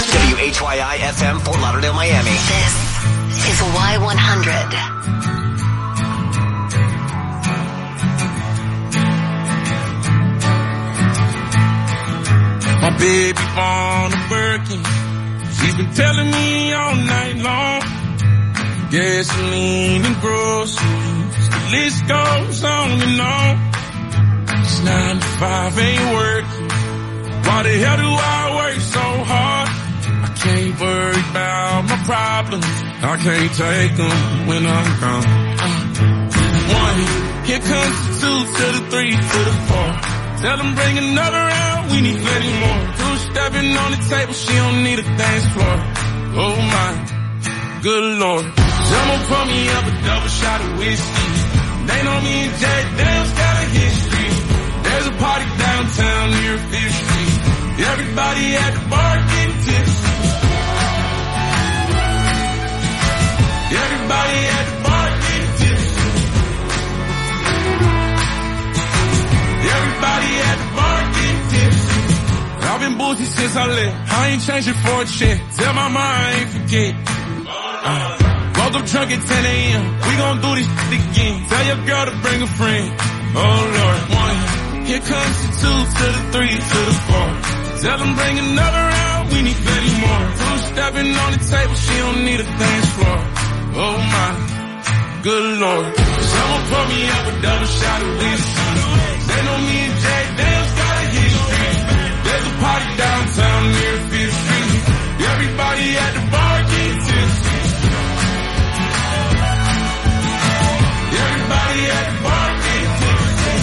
WHYI FM, Fort Lauderdale, Miami. This is Y100. My baby born a Birkin. She's been telling me all night long. Gasoline and groceries, the list goes on and on. It's 9 to 5, ain't working. Why the hell do I work so hard? I can't worry about my problems. I can't take them when I'm gone. 1, here comes the 2 to the 3 to the 4. Tell them bring another round, we need plenty more. 2 stepping on the table, she don't need a dance floor. Oh my, good Lord. Someone pour me up a double shot of whiskey. They know me and Jack Daniels got a history. There's a party downtown near 5th Street. Everybody at the bar getting tipsy. Everybody at the bar getting tipsy. Everybody at the bar getting tipsy. I've been boozy since I left. I ain't changing for a check. Tell my mom I ain't forget. Woke up drunk at 10 a.m. We gon' do this shit again. Tell your girl to bring a friend. Oh Lord. 1, here comes the 2 to the 3 to the 4. Tell them bring another round, we need plenty more. 2 stepping on the table, she don't need a dance floor. Oh my, good Lord. Someone pour me up a double shot of whiskey. They know me and Jack Daniels got a history. There's a party downtown near 5th Street. Everybody at the bar getting tipsy. Everybody at the bar getting tipsy.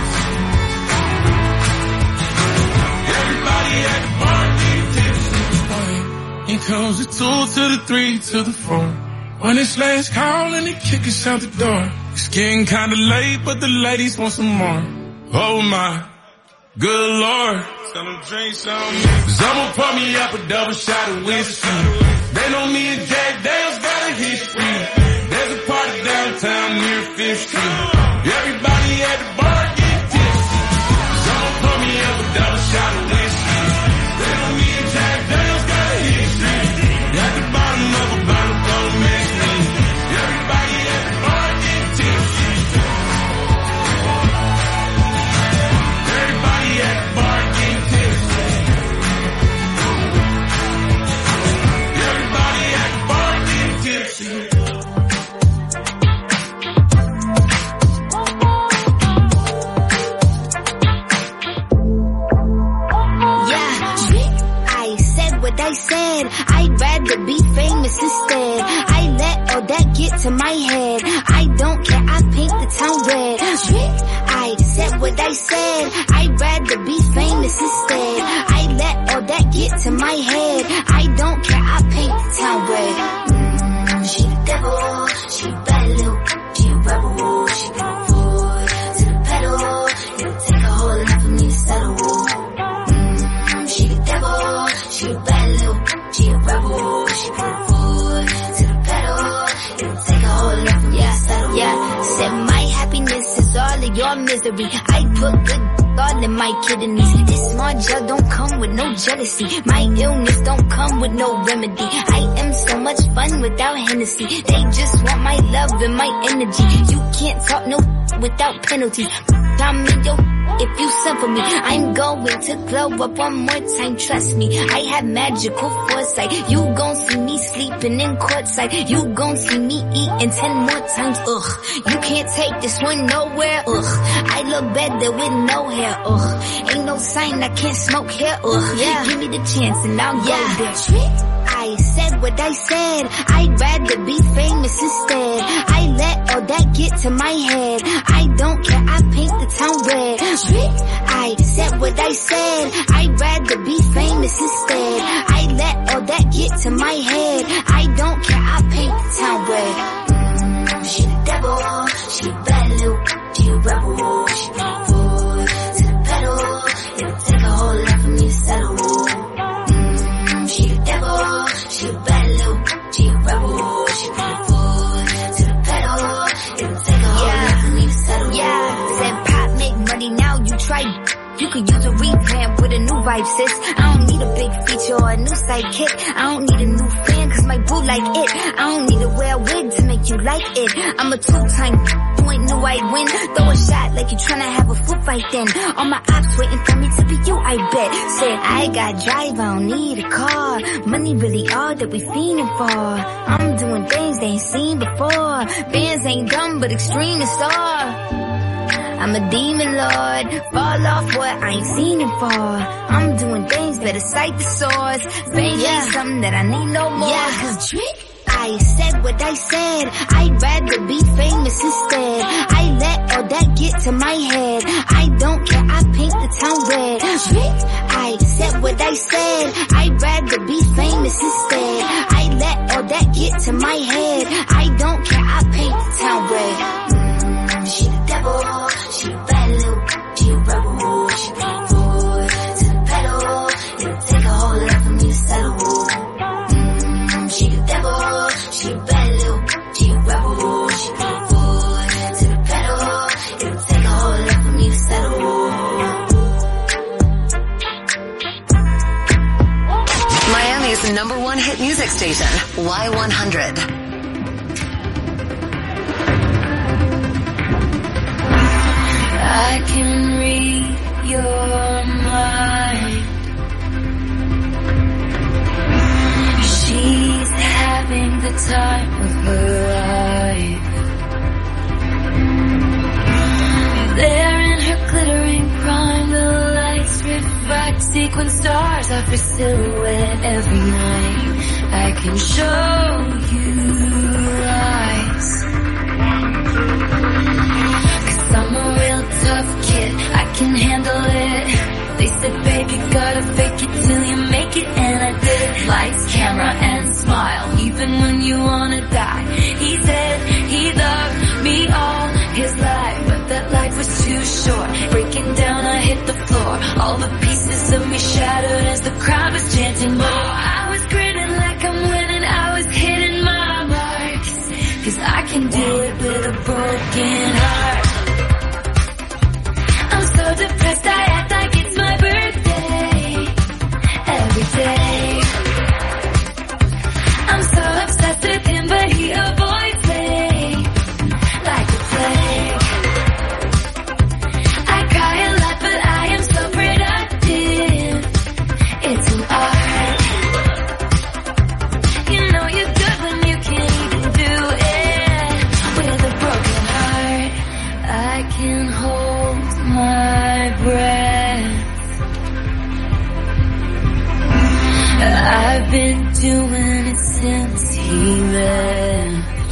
Everybody at the bar getting tipsy. Here comes the 2 to the 3 to the 4. When it's last call and they kick us out the door. It's getting kinda late, but the ladies want some more. Oh my, good Lord. Tell them drink some. Someone pour me up a double shot of whiskey. They know me and Jack Daniels got a history. There's a party downtown near 5th Street. Everybody at the bar getting tipsy. Someone pour me up a double shot of whiskey. They know me and Jack Daniels got a history. At the bottom of a bottle, don't mix me. Everybody at the bar getting tipsy. Everybody at the bar getting tipsy. Everybody at the bar getting tipsy. I said I'd rather be famous instead. I let all that get to my head. I don't care, I paint the town red. I said what I said. I'd rather be famous instead. I let all that get to my head. I don't care, I paint the town red. She the devil, she a bad little, she a rebel. She put her foot to the pedal. It'll take a whole lot for me to settle. She the devil, she a bad little, she a rebel. She put her foot to the pedal. It'll take a whole lot for me to settle. Yeah, said my happiness is all of your misery. I put good all in my kidneys. This small gel don't come with no jealousy. My illness don't come with no remedy. I am so much fun without Hennessy. They just want my love and my energy. You can't talk no without penalties. I'm in your if you send for me. I'm going to glow up one more time, trust me. I have magical foresight. You gon' see me sleeping in courtside. You gon' see me eating 10 more times, ugh. You can't take this one nowhere, ugh. I look better with no hair, ugh. Ain't no sign I can't smoke here, ugh. Yeah. Give me the chance and I'll go there. I said what I said. I'd rather be famous instead. I let all that get to my head. I don't care, I paint the town red. I said what I said. I'd rather be famous instead. I let all that get to my head. I don't care, I paint the town red. She the devil, she a bad little, she a rebel. She put her foot to the pedal. It'll take a whole lot for me to settle. She the devil, she a bad little, she a rebel. She put her foot to the pedal. It'll take a whole lot for me to settle. Yeah, said pop make money now, you try. You could use a revamp with a new vibe, sis. I don't need need a big feature or a new sidekick. I don't need a new fan cause my boo like it. I don't need to wear a wig to make you like it. I'm a two-time, you ain't knew I'd win. Throw a shot like you tryna have a foot fight then. All my ops waiting for me to be you, I bet. Said I got drive, I don't need a car. Money really all that we fiending for. I'm doing things they ain't seen before. Bands ain't dumb but extreme is all. I'm a demon lord, fall off what I ain't seen it for. I'm doing things better sight the source. Fame ain't something that I need no more. Cause trick, I said what I said. I'd rather be famous instead. I let all that get to my head. I don't care, I paint the town red. Trick, I said what I said. I'd rather be famous instead. I let all that get to my head. I don't care, I paint the town red. She the devil, she a bad little, she a rebel, she put forward to the pedal. It'll take a whole lot for me to settle. She the devil, she a bad little, she a rebel, she put forward to the pedal. It'll take a whole lot for me to settle. Miami's #1 hit music station, Y100. I can read your mind. She's having the time of her life. There in her glittering prime, the lights reflect sequin stars off her silhouette every night. I can show you eyes. I'm a real tough kid, I can handle it. They said, babe, you gotta fake it till you make it, and I did. Lights, camera, and smile, even when you wanna die. He said he loved me all his life, but that life was too short. Breaking down, I hit the floor. All the pieces of me shattered as the crowd was chanting more. I was grinning like I'm winning, I was hitting my marks. Cause I can do it with a broken heart. I'm so depressed, I act like it's my birthday every day. I'm so obsessed with him, but he avoids me like a plague. I cry a lot, but I am so productive. It's an art. You know you're good when you can't even do it with a broken heart. I can hold my breath. I've been doing it since he left.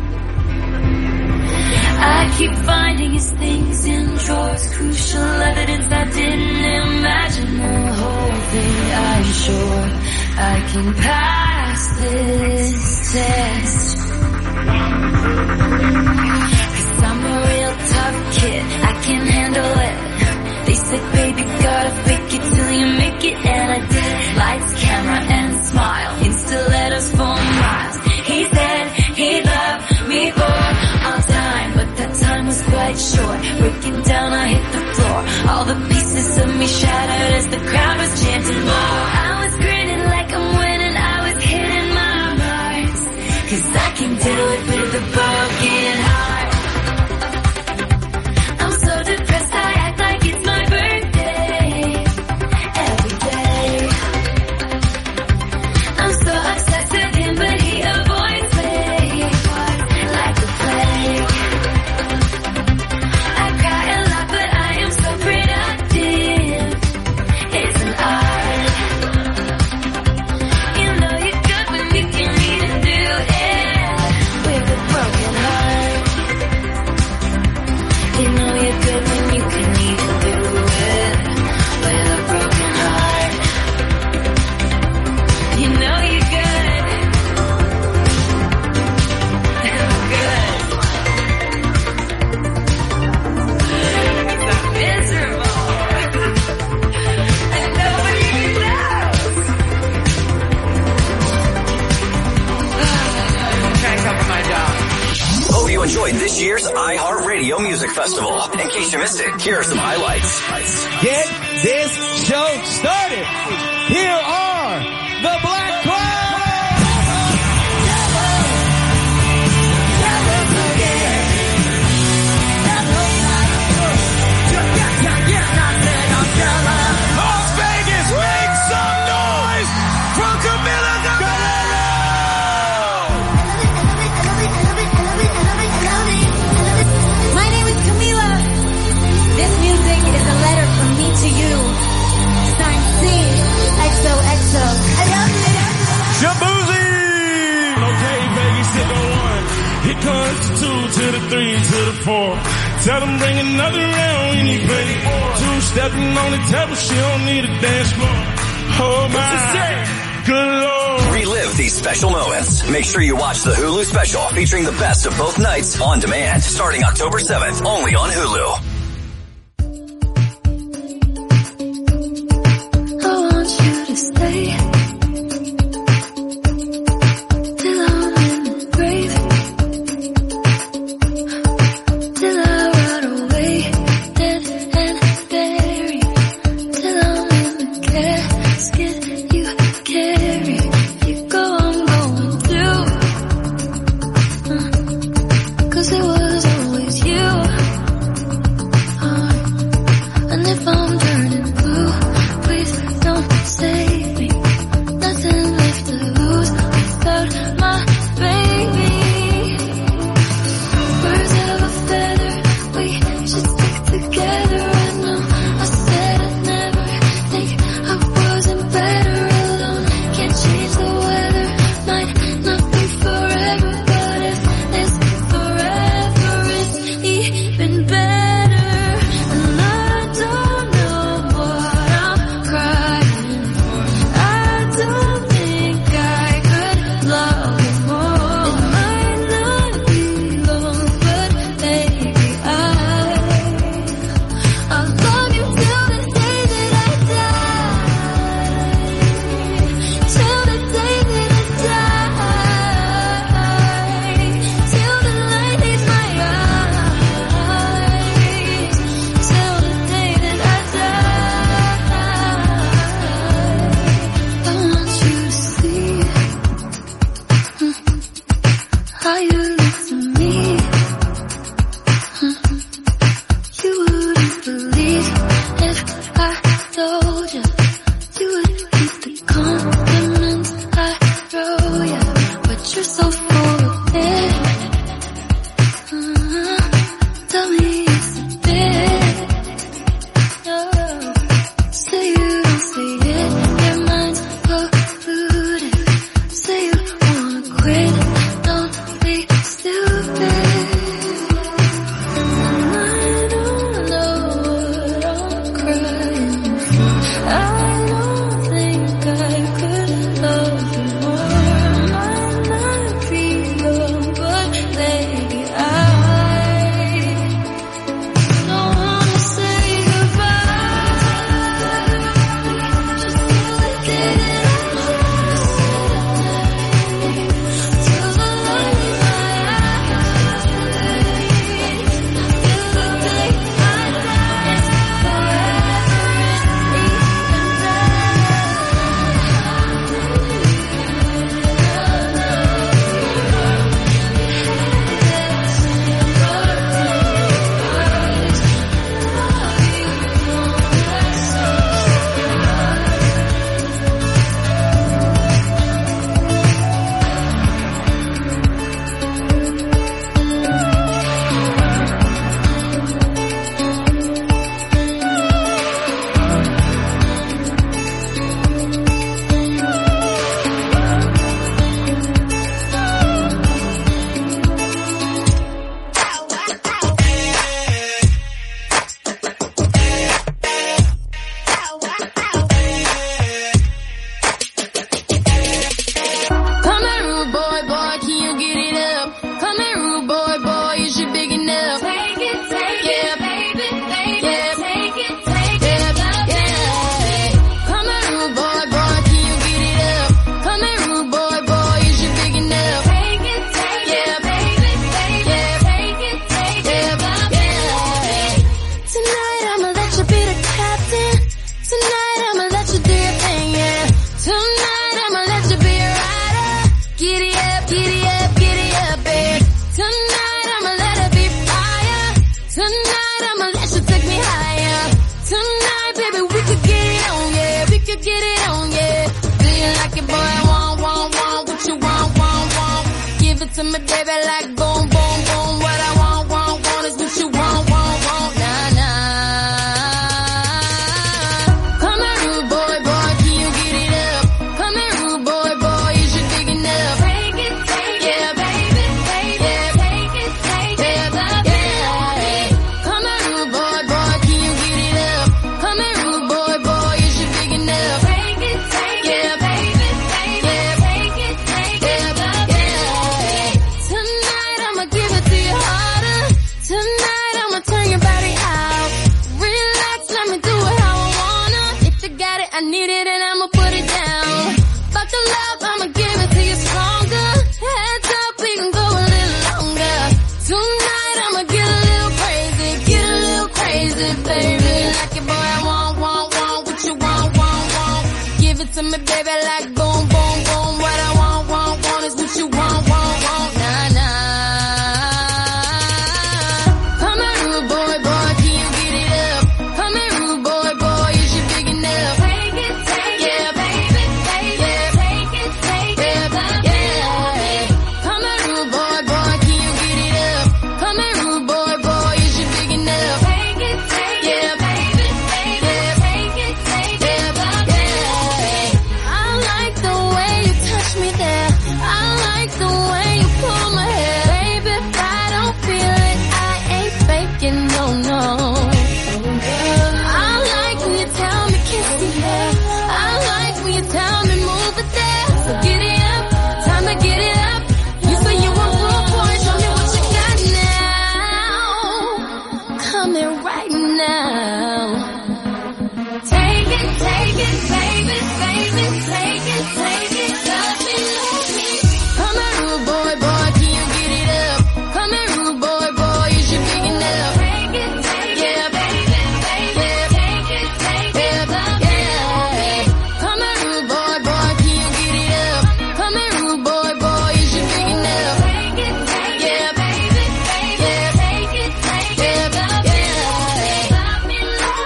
I keep finding his things in drawers, crucial evidence I didn't imagine. The whole thing, I'm sure I can pass this test. Cause I'm a real tough kid, I can handle it. They said, baby, gotta fake it till you make it, and I did. Lights, camera, and smile, in stilettos for miles. He said he loved me for all time, but that time was quite short. Breaking down, I hit the floor. All the pieces of me shattered as the crowd was chanting more. I was grinning like I'm winning, I was hitting my marks. Cause I can do it with a broken heart. I'm so depressed, I act like it's my birthday every day. enjoyed this year's iHeartRadio Music Festival. In case you missed it, here are some highlights. Get this show started. Here are the Black Crowes. Las Vegas, make some noise for Camila Cabello! My name is Camila. This music is a letter from me to you. Signed C, XOXO. I love you. Jaboozy! Okay, Vegas, hit the 1. Here comes the 2 to the 3 to the 4. Tell them bring another round, we need plenty more. 2 stepping on the table, she don't need a dance floor. Oh my, good Lord. Relive these special moments. Make sure you watch the Hulu special featuring the best of both nights on demand, starting October 7th, only on Hulu. I want you to stay till I'm in the grave, till I rot away, dead and buried, till I'm in the casket you carry. If you go, I'm going too, 'cause it was always you. And if I'm turning blue, please don't save me. Nothing left to lose without my baby. Birds of a feather, we should stick together. I know I said I'd never think I wasn't better alone. Can't change the weather, might not be forever, but if it's forever, it's even better. And I don't know what I'm crying for. I don't think it to me, baby, like boom, boom, boom. What I want is what you want, nah, nah. Come here, rude boy, can you get it up? Come here, rude boy, you should dig it up. Take it, yeah, baby, yeah, take it, yeah, yeah. Come here, rude boy, can you get it up? Come here, rude boy, you should dig it up. Take it, yeah, baby, yeah, take it, yeah, yeah. Tonight I'ma give it to you harder. Tonight I'ma turn your body out. Relax, let me do it how I wanna. If you got it, I need it, and I'ma put it down. Buckle up, I'ma give it to you stronger. Heads up, we can go a little longer. Tonight I'ma get a little crazy, baby. Like it, boy, I want what you want. Give it to me, baby, like boom, boom, boom. What I want is what you want, nah, nah. Come here, rude boy, can you get it up? Come here, rude boy, you should dig it up. Take it, yeah, baby, yeah, take it, yeah, yeah. Come here, rude boy, can you get it up? Come here, rude boy, you should dig it up. Take it, yeah, baby, yeah, take it, yeah, yeah. I like the way you touch me there. I like the way you pull my hair. Baby, if I don't feel it, I ain't faking, no. I like when you tell me kiss me there. I like when you tell me move it there. So get it up, time to get it up. You say you want more boy, show me what you got now. Come here right now. Take it, baby, take it, love me. Come here, rude boy, can you get it up? Come here, rude boy, you should dig it up. Take it, yeah, baby, yeah, take it, yeah. Come here, rude boy, can you get it up? Come here, rude boy, you should dig it up. Take it, yeah, baby, yeah, take it, yeah. Love me.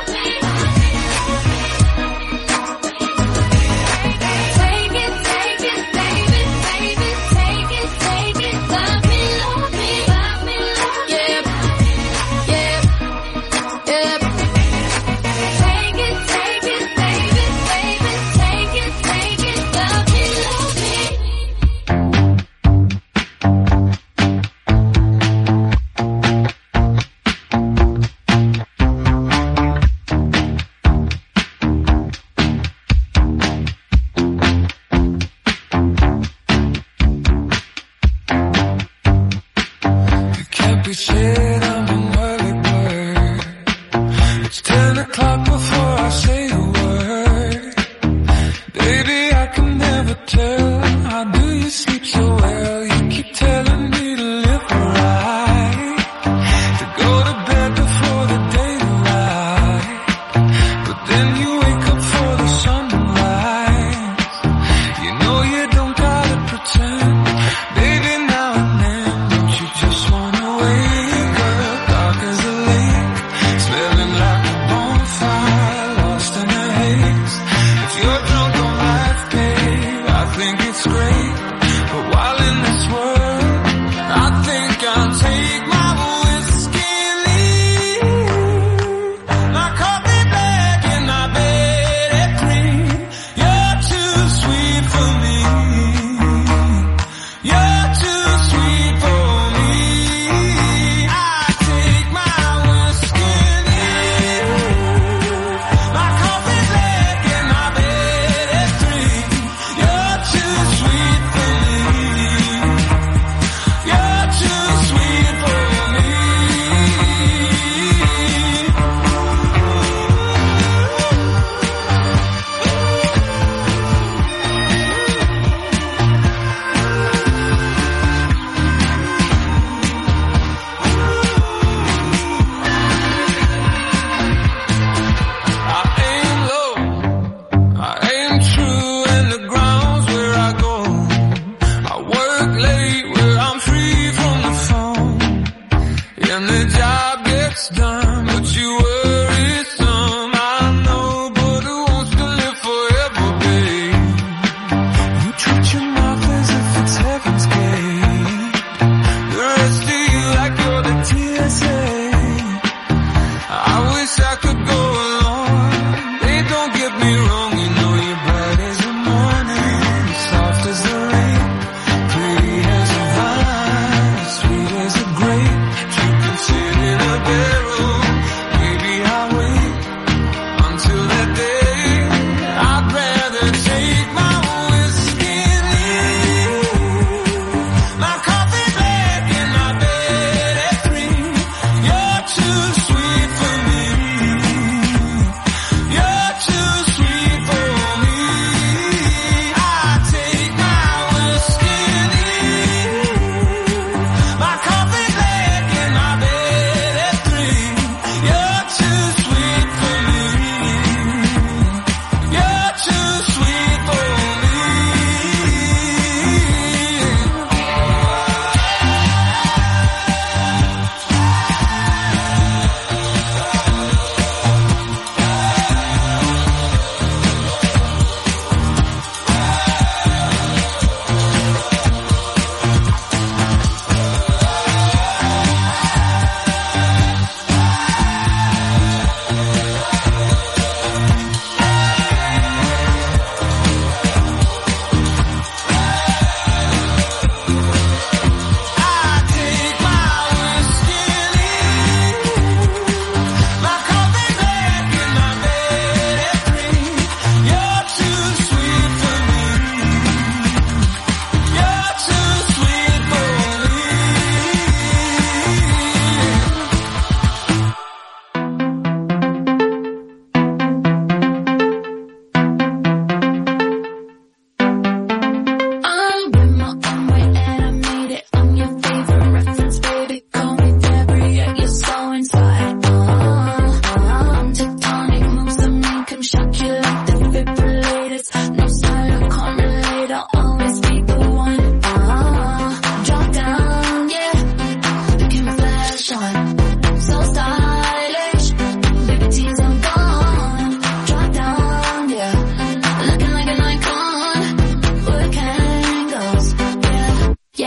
Take it, baby, take it, love me, yeah, yeah. Take it, baby, take it, love me. It can't be said I'm an early bird. It's 10 o'clock before I say a word. Baby, I can never tell. How do you sleep so well? You keep telling me to live right, to go to bed before the daylight. But then you wake up for the sunrise. You know you don't gotta pretend. Baby, now and then, don't you just wanna wake up dark as a lake, smelling like a bonfire, lost in a haze. If you're drunk on life, babe, I think it's great. But while in this world, I think I'll take my whiskey and leave. My coffee black and my bed at 3. You're too sweet for me. You're too sweet for me. I take my whiskey and leave. My coffee black and my bed at 3. You're too sweet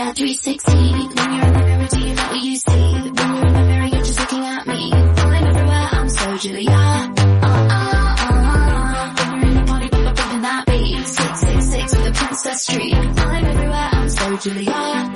Yeah, 360. When you're in the mirror, do you know what you see? When you're in the mirror, you're just looking at me. I'm everywhere, I'm so Julia. When you're in the party, bumping that beat. 666 with the Princess Street. I'm everywhere, I'm so Julia.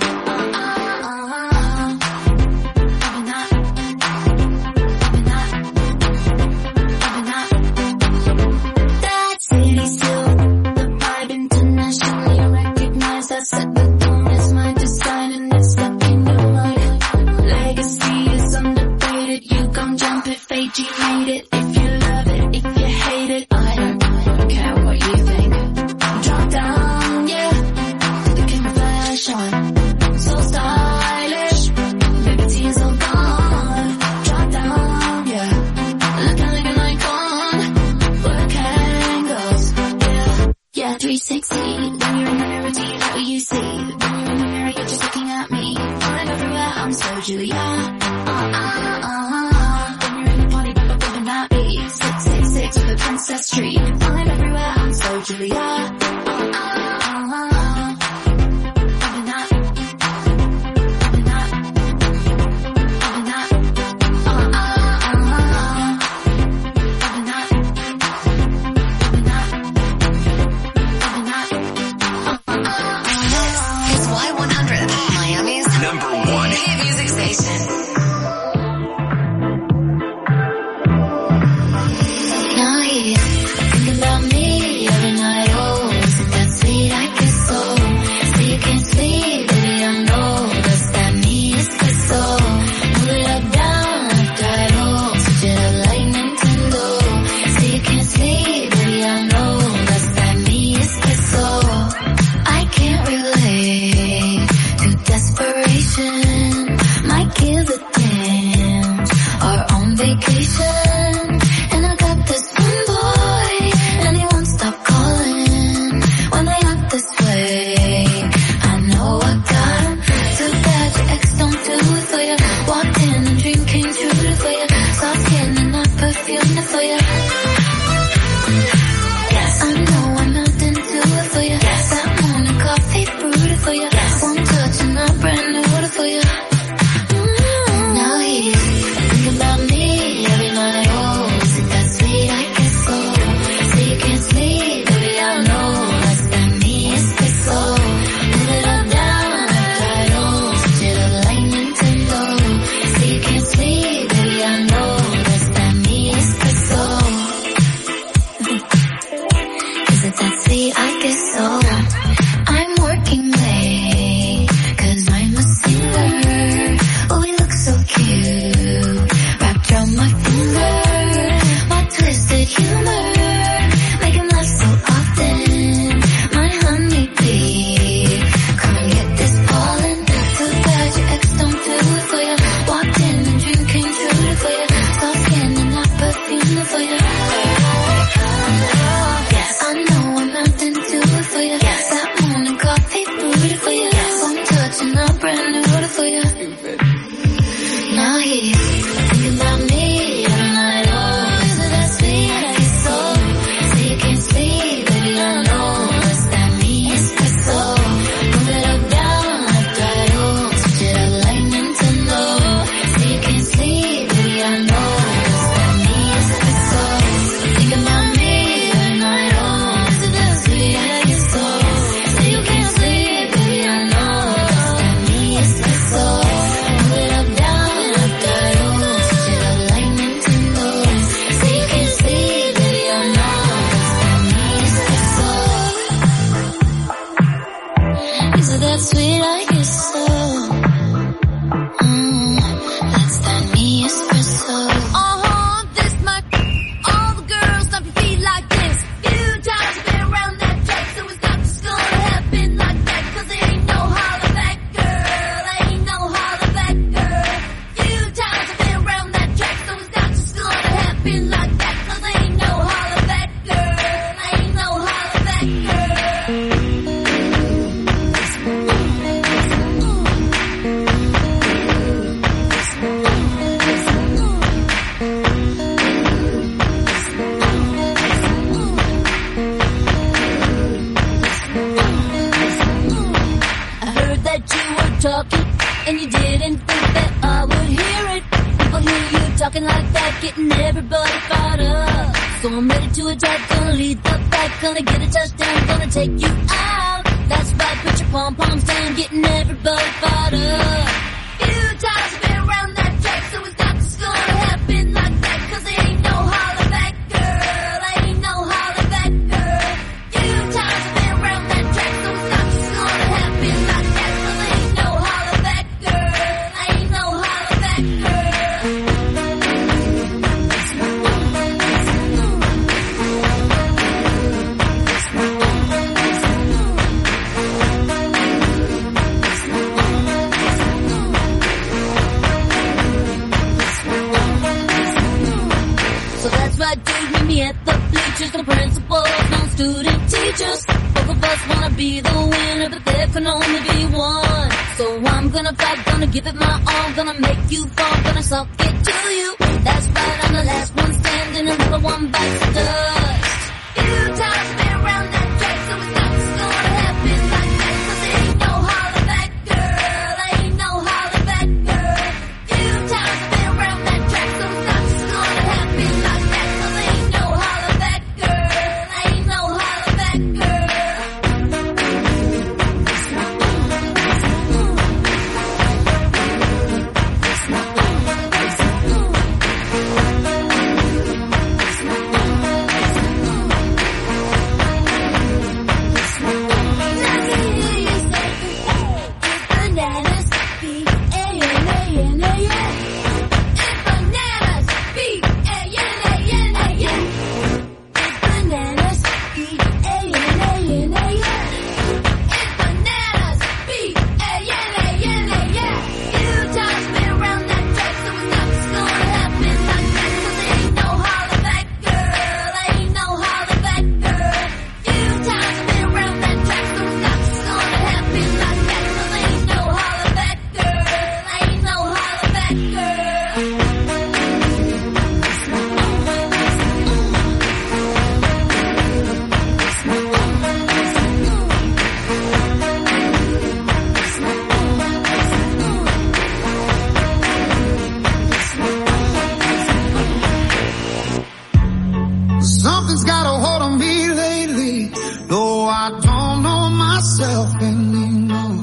That city still, the vibe internationally recognized. I set the tone, it's my design and it's stuck in your mind. Legacy is undefeated, you gon' jump if AG made it. If you love it, if you hate it, I don't care what you think. Drop down, yeah, to the king of fashion. So stylish, liberty is all gone. Drop down, yeah, looking like an icon. Work angles, yeah, 360. When you're in the mirror, do you know what you see? When you're in the mirror, you're just looking at me. I'm everywhere, I'm so Julia. When you're in the party, bumping that beat. 666 with the Princess Street. I'm everywhere, I'm so Julia. Bumping that, bumping that, bumping that. Bumping that, bumping that, bumping that. It's Y100, Miami's #1 hit music station. Now he's thinking about me every night. Oh, isn't that sweet? I guess so. See you can't sleep, baby. I know that's that me is the soul. Move it up, down, left, right, oh, switch it up like Nintendo. See you can't sleep, baby. I know that's that me is the soul. I can't relate to desperation. Might give a damn. Are on vacation. And I got this one boy, and he won't stop calling when they act this way. I know I got him. Too bad your ex don't do it for you. Walked in and dream came true for you. Soft skin and not perfume for you. Yes, I know I'm not into it for you. Yes, that morning coffee brewed it for you. Yes, one touch and I'm brand new for you. Now he's thinking about me every night. Oh, isn't that sweet? I guess so. See you can't sleep, baby. I know that's that me is the soul. Move it up, down, left, right, oh, switch it up like Nintendo. See you can't sleep, baby. I know that's that me is the soul. Is it that sweet? I guess so. I'm working late, 'cause I'm a singer. Oh, we look so cute, wrapped around my finger. My twisted humor, make him laugh so often. My honeybee, come and get this pollen. Too bad your ex don't do it for you. Walked in and dream came true for you. Soft skin and not perfume for you. Yes, I know I'm not into it for you. Yes, that morning coffee brewed for you. Yes, one touch and I'm brand new for you. Now he's thinking about me every night. Oh, isn't that sweet? I guess so. See you can't sleep, baby. I know that's that me is the soul. Move it up, down, left, right, oh, switch it up like Nintendo. See you can't sleep, baby. I know that's that me is the soul. Thinking about me every night. Oh, isn't that sweet? I guess so. See you can't sleep, baby. I know that's that me is the soul. Move it up, down, left, right, oh, switch it up like Nintendo. See you can't sleep, baby. I know that's that me is the soul. Is it that sweet? I guess so. That's that me espresso. This might all the girls stomp your feet like this. Few times I've been around that track, so it's not just gonna happen like that. 'Cause there ain't no holler back, girl. Ain't no holler back, girl. Few times I've been around that track, so it's not just gonna happen like that. 'Cause there ain't no holler back, girl. Ain't no holler back, girl. talking, and you didn't think that I would hear it. People hear you talking like that, getting everybody fired up. So I'm ready to attack, gonna lead the pack, gonna get a touchdown, gonna take you out. That's right, put your pom-poms down, getting everybody fired up. Few times I've been around that track, so it's not just gonna happen like that, 'cause there ain't no holler back, girl. Ain't no holler back, girl. Few times I've been around that track, so it's not just gonna happen like that, 'cause there ain't no holler back, girl. Ain't no holler back, girl. So that's right, dude, meet me at the bleachers. No principals, no student teachers. Both of us wanna be the winner, but there can only be one. So I'm gonna fight, gonna give it my all, gonna make you fall, gonna suck it to you. That's right, I'm the last one standing, another one bites the dust. Few times I've been around that track, so it's not just gonna happen like that, 'cause there ain't no holler back, girl. Ain't no holler back, girl. Few times I've been around that track, so it's not just gonna happen like that, 'cause there ain't no holler back, girl. Ain't no holler back, girl. Bananas, B-A-N-A-N-A-N-A-N. It's bananas, B-A-N-A-N-A-N. It's bananas, B-A-N-A-N-A-N. It's bananas, B-A-N-A-N-A-N. Few times been around that track, so it's not just gonna happen like that, 'cause there ain't no holler back, girl. Ain't no holler back, girl. Few times been around that track, so it's not just gonna happen like that, 'cause there ain't no holler back, girl. Ain't no holler back, girl. Something's got a hold on me lately, though I don't know myself anymore.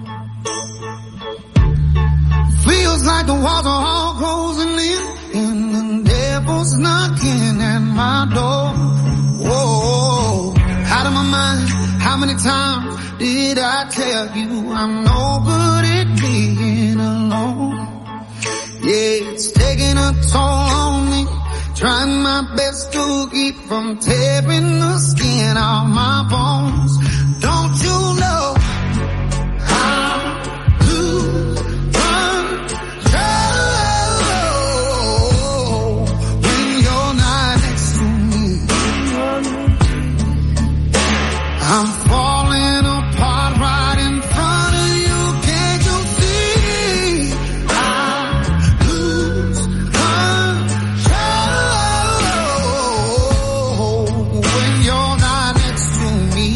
Feels like the walls are all closing in, and the devil's knocking at my door. Whoa, out of my mind, how many times did I tell you I'm no good at being alone? Yeah, it's taking a toll on me, trying my best to keep from tearing the skin off my bones. Don't you know how to control when you're not next to me? I'm falling apart right in front of you. Can't you see? I lose control when you're not next to me.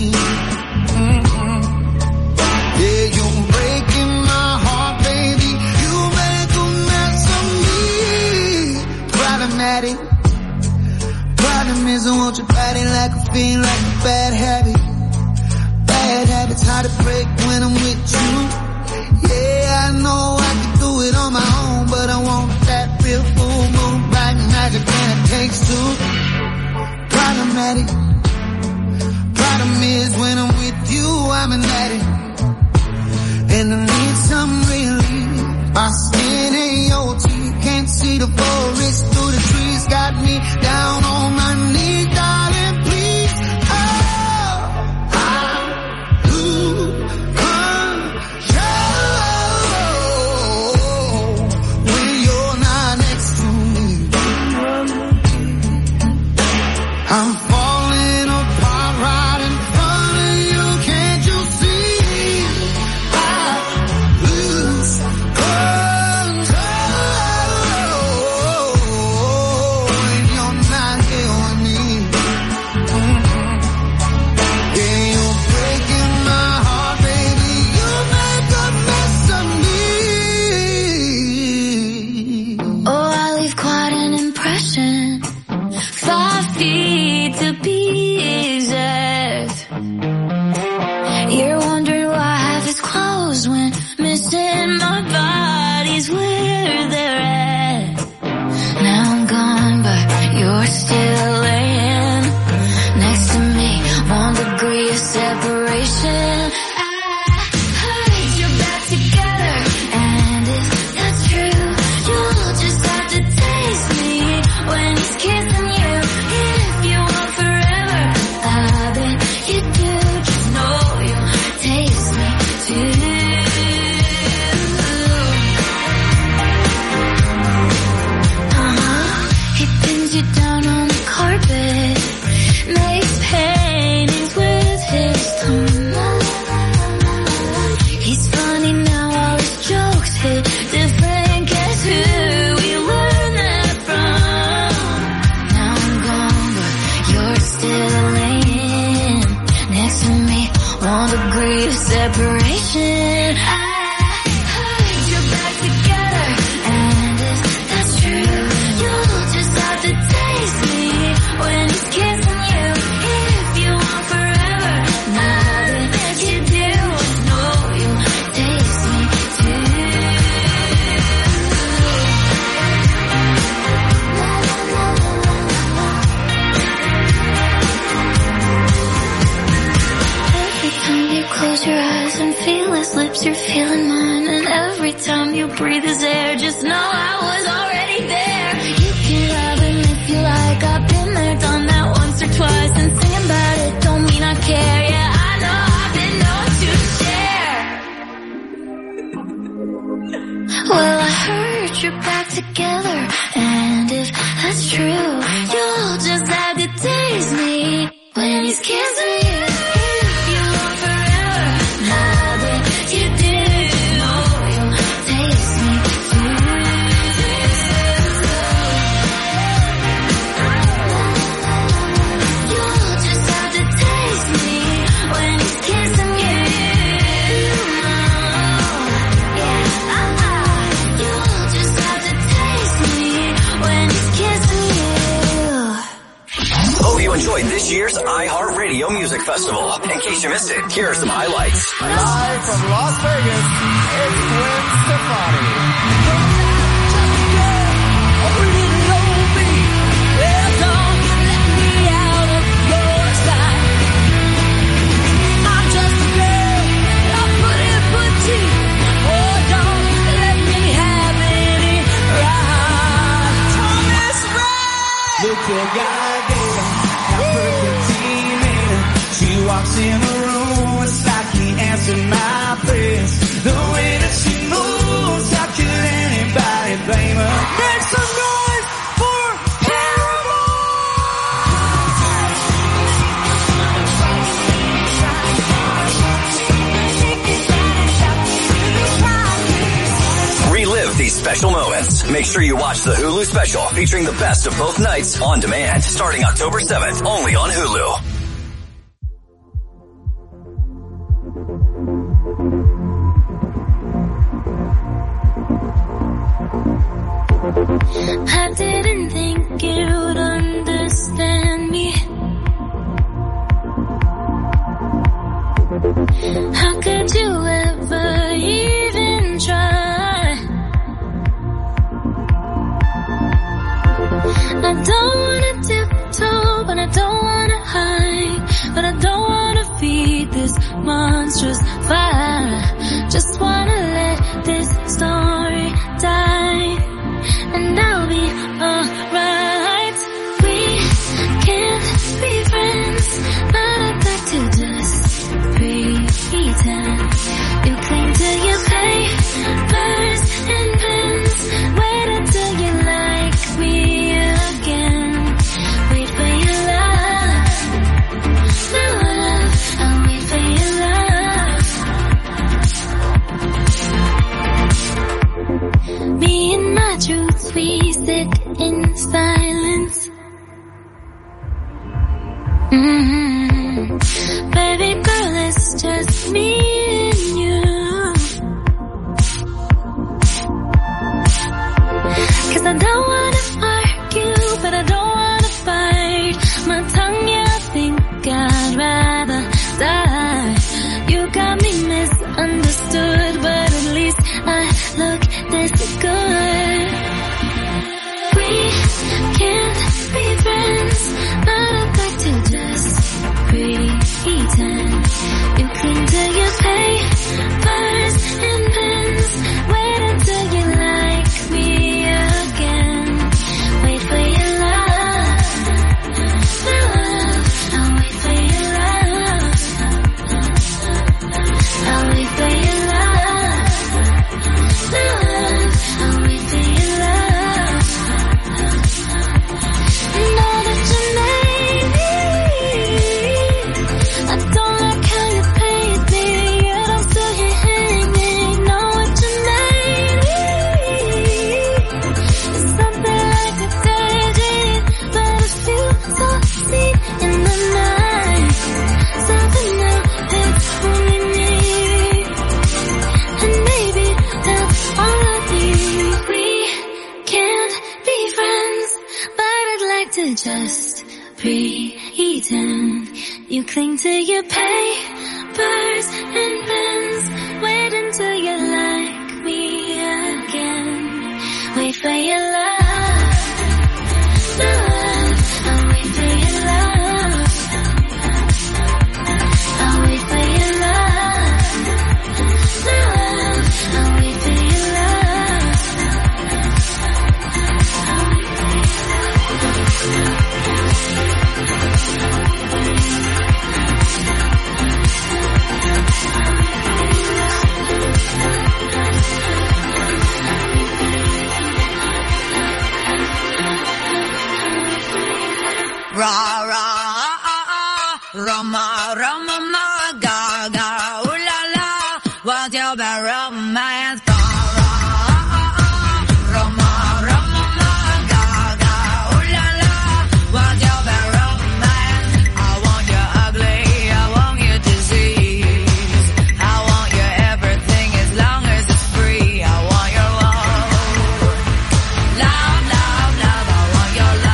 Yeah, you're breaking my heart, baby. You make a mess of me. Problematic. Problem is I want your body like a fiend, like a bad habit. Bad habits hard to break when I'm with you. Yeah, I know I can do it on my own, but I want that real full moon, black magic, and it takes two. Problematic. Problem is when I'm with you, I'm an addict, and I need some relief. My skin ain't your teeth, can't see the forest through the trees. Got me down on my knees, darling, please. Oh, I lose control when you're not next to me. I'm falling apart right in front of you. Can't you see? desperation. I heard you're back together, and if that's true, you'll just have to taste me when he's kissing you. If you want forever, nothing that you do, know you'll taste me too. Every time you close your eyes and feel his lips, you're feeling mine. And every time you breathe his air, just know I was already there. You can love him if you like. I've been there, done that once or twice. And singing about it don't mean I care. Yeah, I know I've been known to share. Well, I heard you're back together, and if that's true, you'll just have to taste me when he's kissing you. If you want forever, nothing you do, know you'll taste me too. You'll just have to taste me when he's kissing you. You'll just have to taste me when he's kissing you. Hope you enjoyed this year's iHeartRadio Music Festival. In case you missed it, here are some highlights. Live from Las Vegas, it's Gwen Stefani. Look what God gave her, a perfect teenager. She walks in the room, it's like he answered my prayers. The way that she moves, how could anybody blame her? Make some noise for Relive these special moments. Make sure you watch the Hulu special featuring the best of both nights on demand starting October 7th, only on Hulu. I didn't think you'd understand me. How could you ever even try? I don't wanna tiptoe, but I don't wanna hide. But I don't wanna feed this monstrous fire. Just wanna let this story die, and I'll be alright. We can't be friends, but I'd like to just pretend. You cling to your papers and pens. Wait until you like me again. Wait for your love, my love. I'll wait for your love. pretend. You cling to your papers and pens. Wait until you like me again. Wait for your love, love. I'll wait for your love. I'll wait for your love, love. I'll wait for your love. Ra ra Rama Rama ma ga ga ooh la la, what's your bad romance? Ga ra Rama Rama ma ga ga ooh la la, what's your bad romance? I want you ugly, I want you disease, I want you everything as long as it's free. I want your love, love, love, love. I want your love.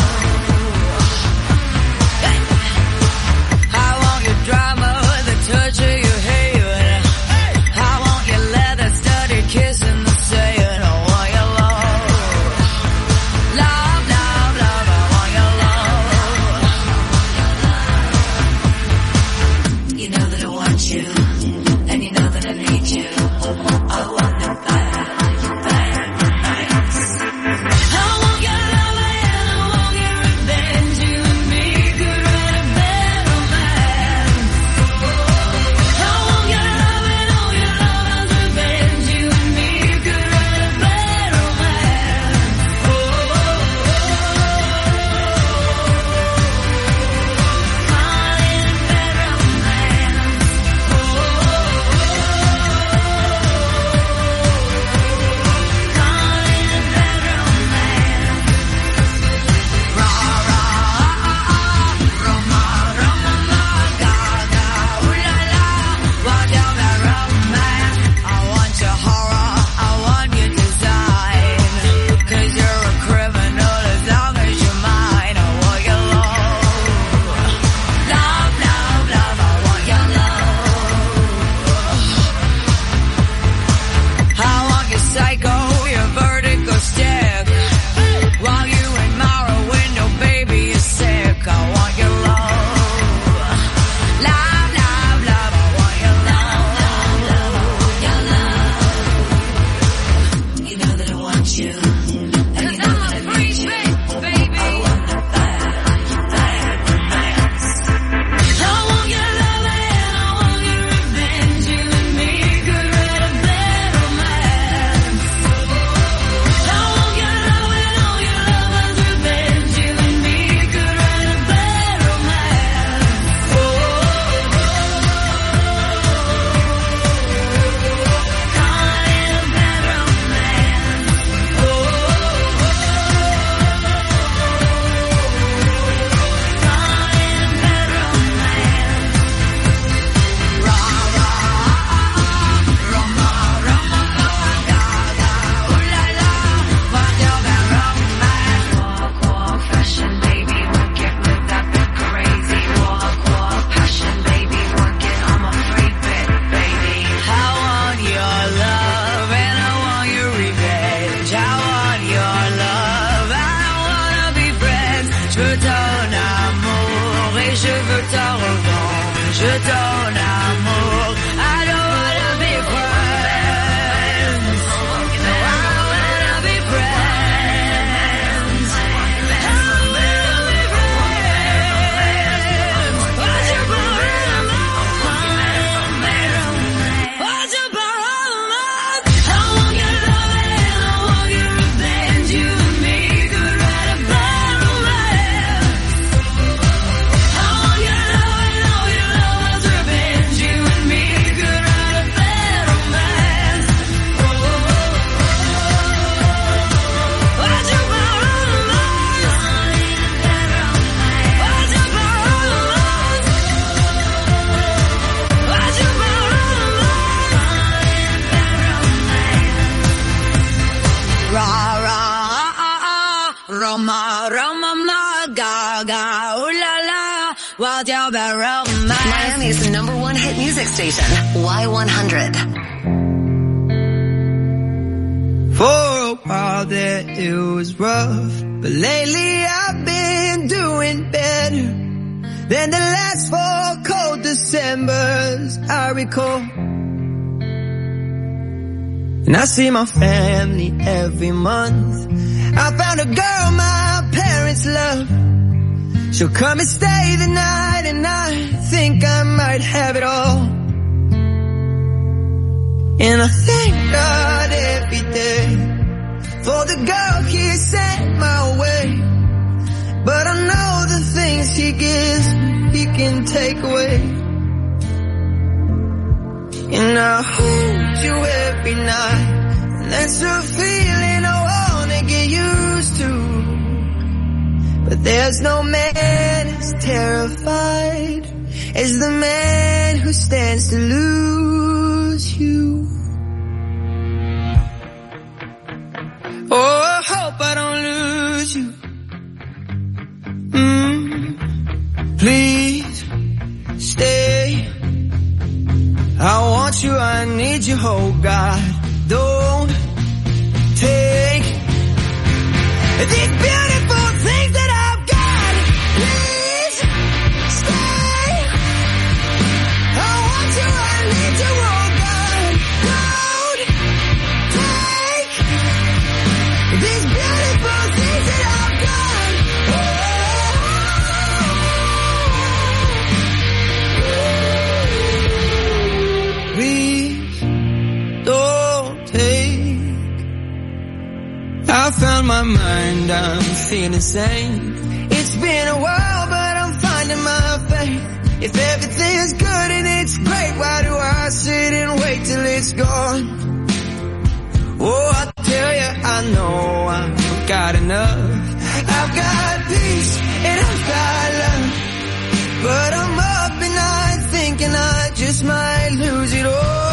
Drama, the touch of your hair. I want your leather studded kiss in the sand. I want your love, love, love, love. I want your love. You know that I want you, and you know that I need you. I want the bad nights. I want your love and I want your revenge. You and me could write a bad romance. I want your love and all your love's revenge. You and me could write a bad romance. Oh, call it a bad romance. Call it a bad romance. Ra ra Roma Roma ma ga ga ooh la la, what's your bad romance? I want your horror, I want your design, 'cause you're a criminal as long as you're mine. I want your love, love, love, love. I want your love. I want your psycho, your vertigo stick, while you admire a window, baby, you're sick. I want your love, love, love, love. I want your love, love, love. Your love. You know that I want you, and you know that I need you. Baby. I want the bad romance. I want your love and I want your revenge. You and me could write a bad romance. I want your love and all your love's revenge. You and me could write a bad romance. Oh, call it a bad romance. Oh, call it a bad romance. Ra ra Roma Roma ma ga ga ooh la la, what's your bad romance? Walk, walk, fashion, baby, work it with that big crazy. Walk, walk, passion, baby, work it. I'm a freak bit, baby. I want your love and I want your revenge. I want your love, I wanna be friends. Je veux ton amour et je veux ta revanche. Je ton amour, I don't wanna be friends. I wanna be friends. I wanna be friends. What's your problem? What's your problem? I want your love and I want your revenge. You and me could write a bad romance. I want your love and all your love's revenge. 叫般 romance. Miami's #1 hit music station, Y100. For a while there it was rough, but lately I've been doing better than the last 4 cold Decembers I recall. And I see my family every month. I found a girl my parents love. She'll come and stay the night, and I think I might have it all. And I thank God every day for the girl He sent my way. But I know the things He gives, He can take away. And I hold you every night, and that's a feeling I wanna get used to. But there's no man as terrified as the man who stands to lose you. Oh, I hope I don't lose you. Please stay. I want you, I need you, oh God. Don't take these beautiful things that I've got. Please stay. I want you, I need you, oh God. Don't take these beautiful things that I've got. Please don't take. I found my mind, I'm feeling sane. It's been a while, but I'm finding my faith. If everything is good and it's great, why do I sit and wait till it's gone? Oh, I tell you, I know I've got enough. I've got peace and I've got love, but I'm up at night thinking I just might lose it all.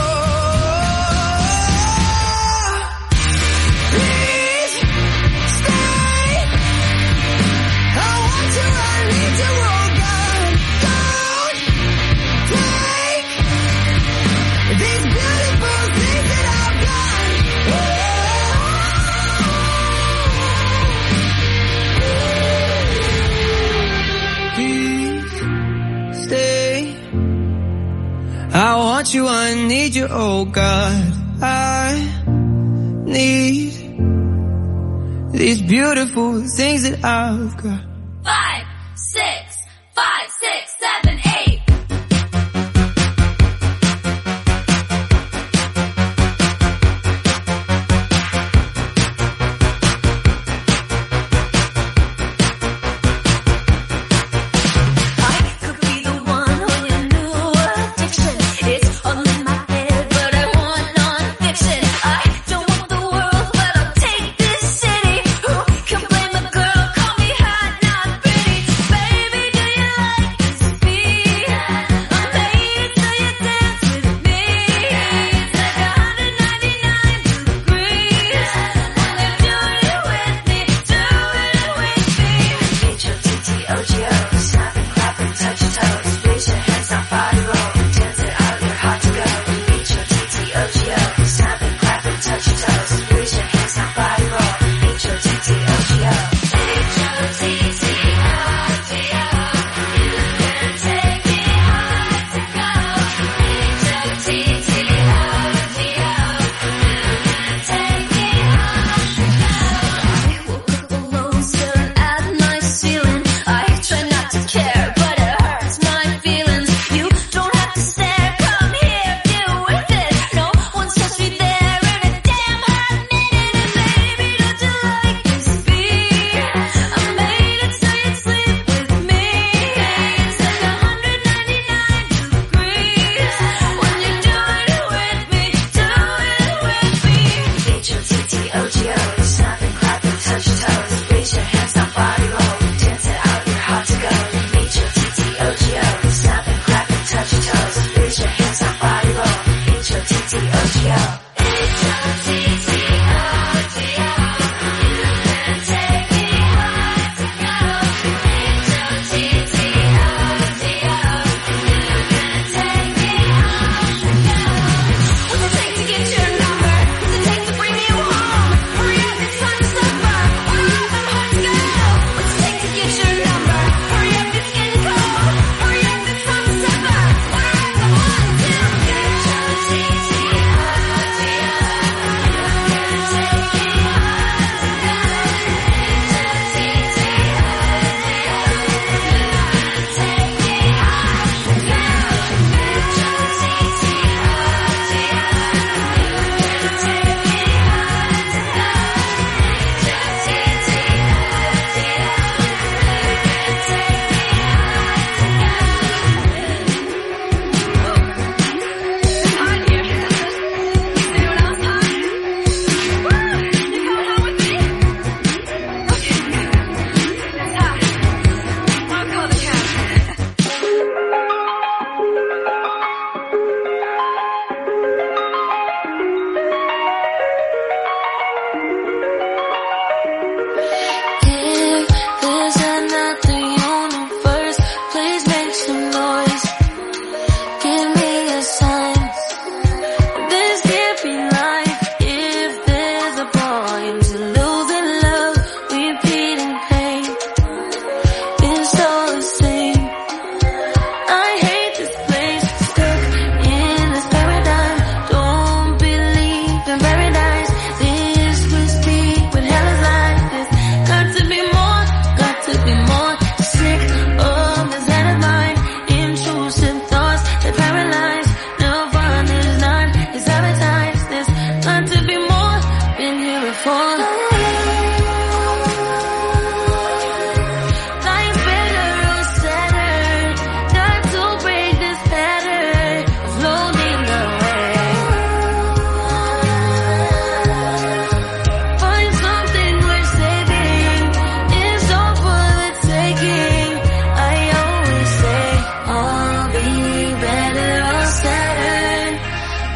Please stay. I want you, I need you, oh God. Don't take these beautiful things that I've got. Please stay. I want you, I need you, oh God. I need these beautiful things that I've got. 5, 6, 5, 6, 7, 8.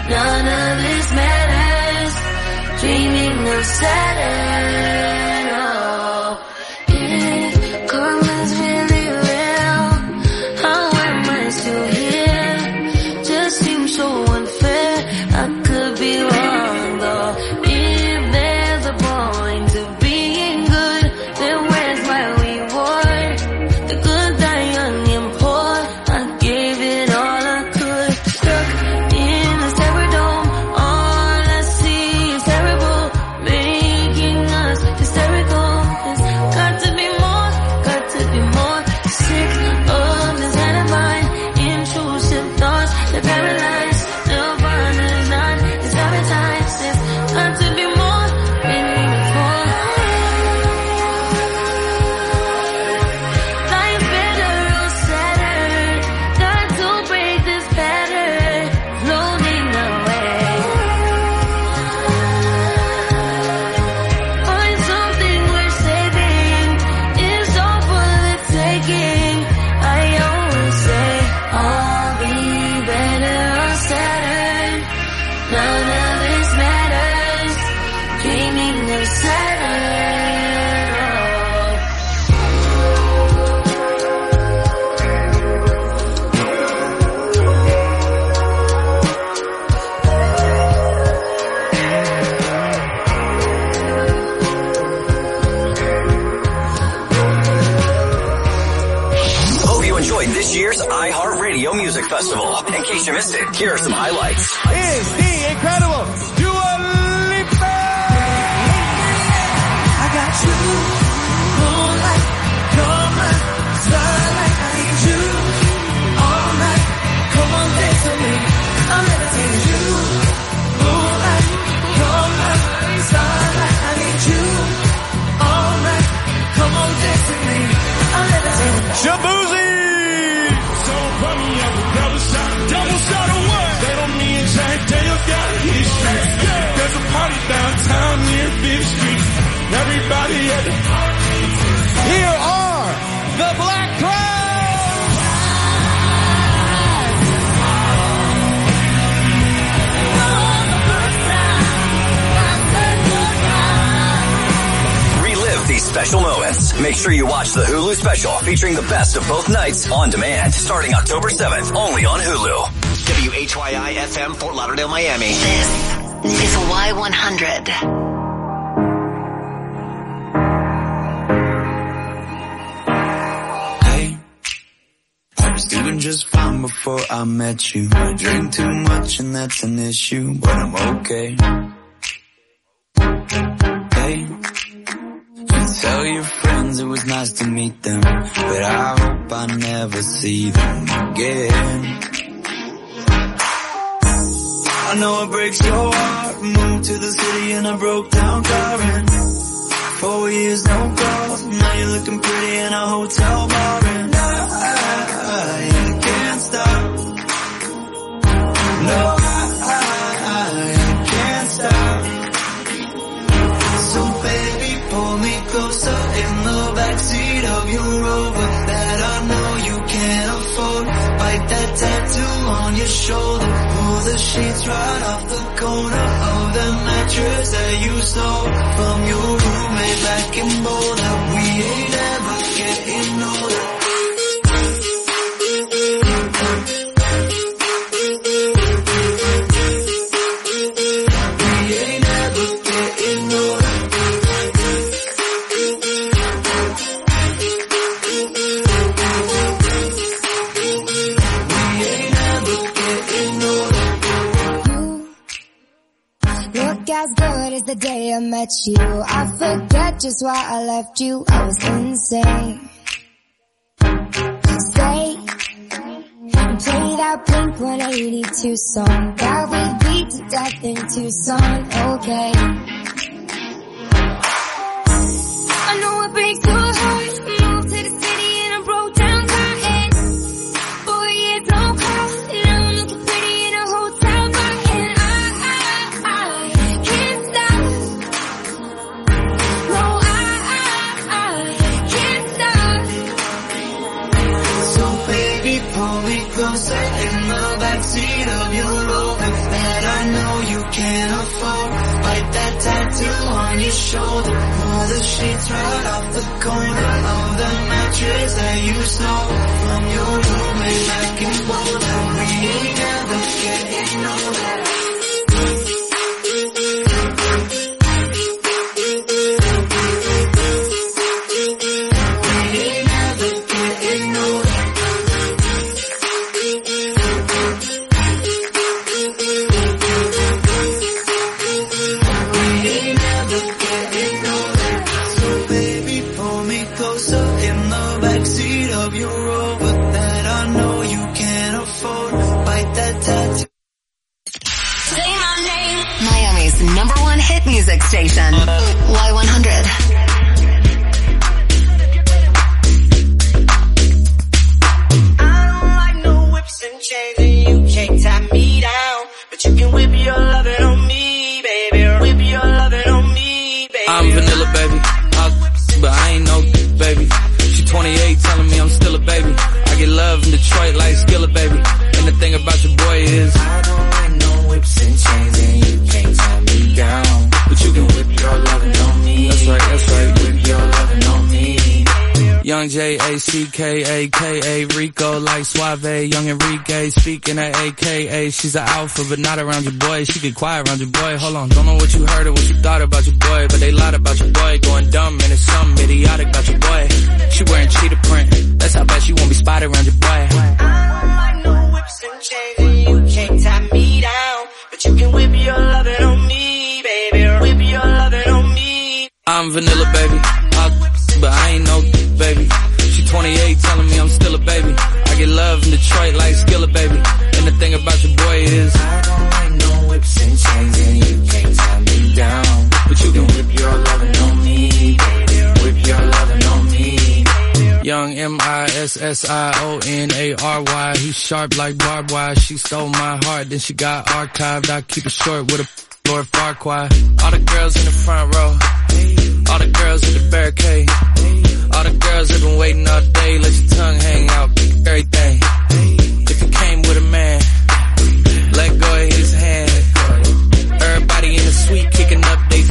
None of this matters. Dreaming of Saturn. Oh, if karma's really real, how am I still here? Just seems so unfair. I could be wrong though. If there's a point to being good, then where's my reward? The good die young and poor. I gave it all I could. Stuck in a separate dome. All I see is terrible, making us hysterical. There's got to be more, got to be more. Sick of this head of mine. Intrusive thoughts that paralyze. Nirvana's not, it's advertised. There's got to be more, maybe before. Life better or sadder. Got to break this pattern. Floating away. Find something worth saving. It's all for the taking. I always say, I'll be better or sadder. None of this matters. Dreaming of Saturn. Hope you enjoyed this year's iHeartRadio Music Festival. In case you missed it, here are some highlights. Is the incredible Dua Lipa. I got you, moonlight, moonlight, starlight. I need you all night. Come on, dance with me. I'm meditating you, moonlight, moonlight, starlight. I need you all night. Come on, dance with me. I'm meditating. Shabuzi. So put me up a double shot of what? They don't mean Jack Daniels got history. There's a party downtown near 5th Street. Everybody at the Here are the Black Crowes. Relive these special moments. Make sure you watch the Hulu special featuring the best of both nights on demand starting October 7th only on Hulu. WHYI FM, Fort Lauderdale, Miami. This is Y100. Hey, I was doing just fine before I met you. I drink too much and that's an issue, but I'm okay. Hey, you tell your friends it was nice to meet them, but I hope I never see them again. I know it breaks your heart. Moved to the city in a broke down car and 4 years no calls. Now you're looking pretty in a hotel bar and I can't stop. No, I can't stop. So baby, pull me closer in the backseat of your Rover that I know you can't afford. Bite that tattoo on your shoulder. Pull the sheets right off the corner of the mattress that you stole from your roommate back in Boulder. We ain't ever getting older. We ain't ever getting older. We ain't ever getting older. Look as good as the day I met you. I forget just why I left you. I was insane. Stay and play that Blink 182 song that we beat to death in Tucson. Okay. I know it breaks your heart. Moved to the city in a broke down car and 4 years no call. Now I'm looking pretty in a hotel bar and I can't stop. No, I can't stop. So baby, pull me closer in the backseat of your Rover that I can't afford. Bite that tattoo on your shoulder. Pull the sheets right off the corner of the mattress that you stole from your roommate back in Boulder. We ain't never getting older. Miami's #1 hit music station, Y100. Chains and you can't tie me down, but you can whip your lovin' on me, baby. Whip your lovin' on me, baby. I'm vanilla, baby. But I ain't no baby. She 28, telling me I'm still a baby. I get love in Detroit like Skillet, baby. And the thing about your boy is I don't like no whips and chains, and you can't tie me down, but you can whip your lovin' on me. That's right. Whip your lovin' on me. Young J-A-C-K-A-K-A, Rico like Suave, Young Enrique, speaking at AKA. She's an alpha, but not around your boy. She get quiet around your boy. Hold on, don't know what you heard or what you thought about your boy, but they lied about your boy. Going dumb, and it's something idiotic about your boy. She wearing cheetah print, that's how bad she won't be spotted around your boy. I don't like no whips and chains, and you can't tie me down, but you can whip your lovin' on me, baby. Whip your lovin' on me. I'm vanilla, baby. But I ain't no baby. She 28, telling me I'm still a baby. I get love in Detroit like Skillet, baby. And the thing about your boy is I don't like no whips and chains, and you can't tie me down, but you can whip your lovin' on me, baby. Whip your lovin' on me. Young MISSIONARY. He's sharp like barbed wire. She stole my heart, then she got archived. I keep it short with a Lord Farquaad. All the girls in the front row, all the girls in the barricade.